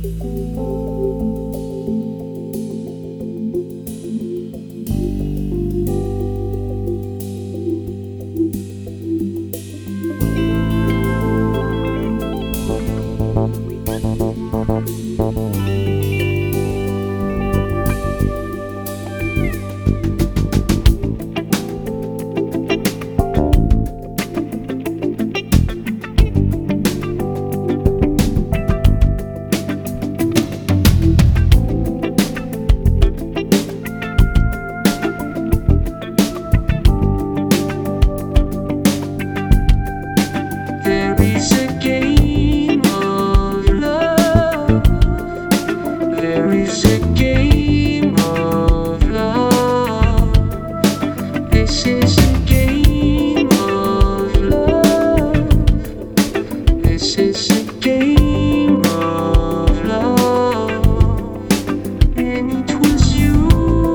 There is a game of love. There is a game of love. This is a game of love. This is a game of love. And it was you.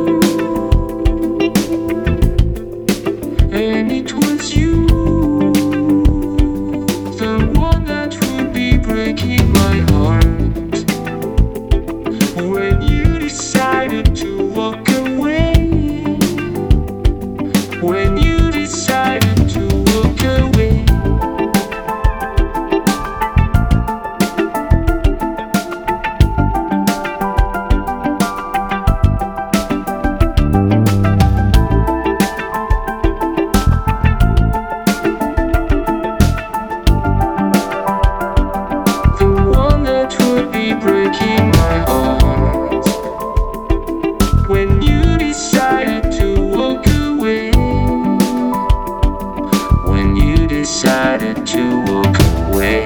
And it was you. Breaking my heart when you decided to walk away. When you decided to walk away. Breaking my heart when you decided to walk away. When you decided to walk away.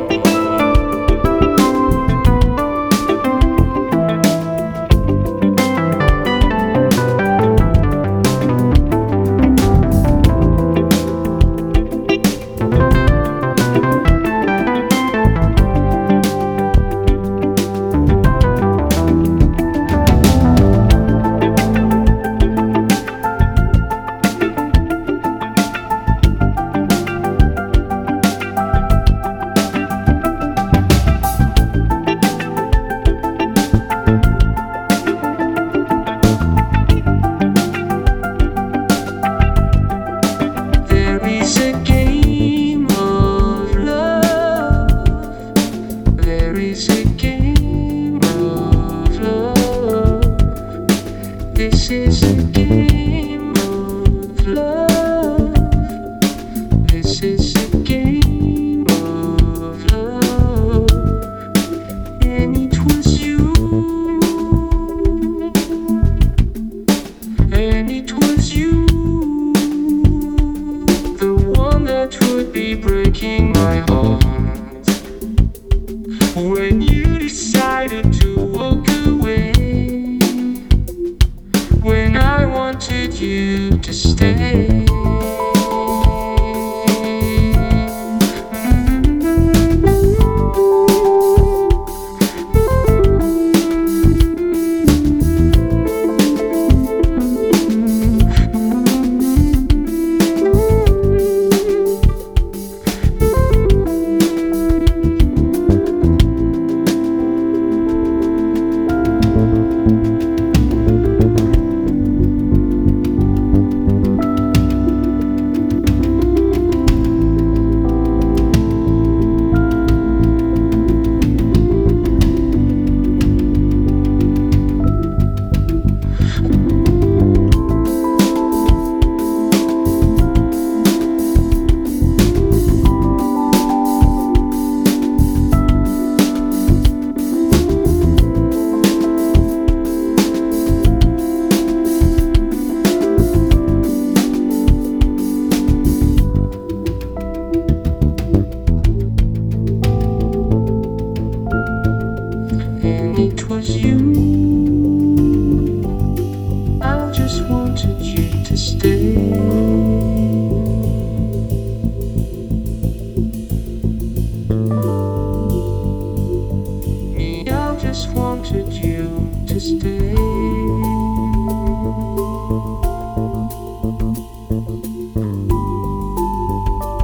This is a game of love. This is a game of love. And it was you. And it was you. The one that would be breaking my heart when you decided to walk away. When I wanted you to stay. It was you. I just wanted you to stay. Me, I just wanted you to stay.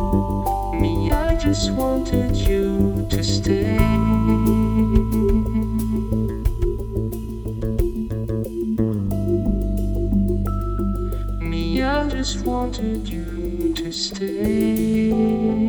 Me, I just wanted you to stay. just wanted you to stay.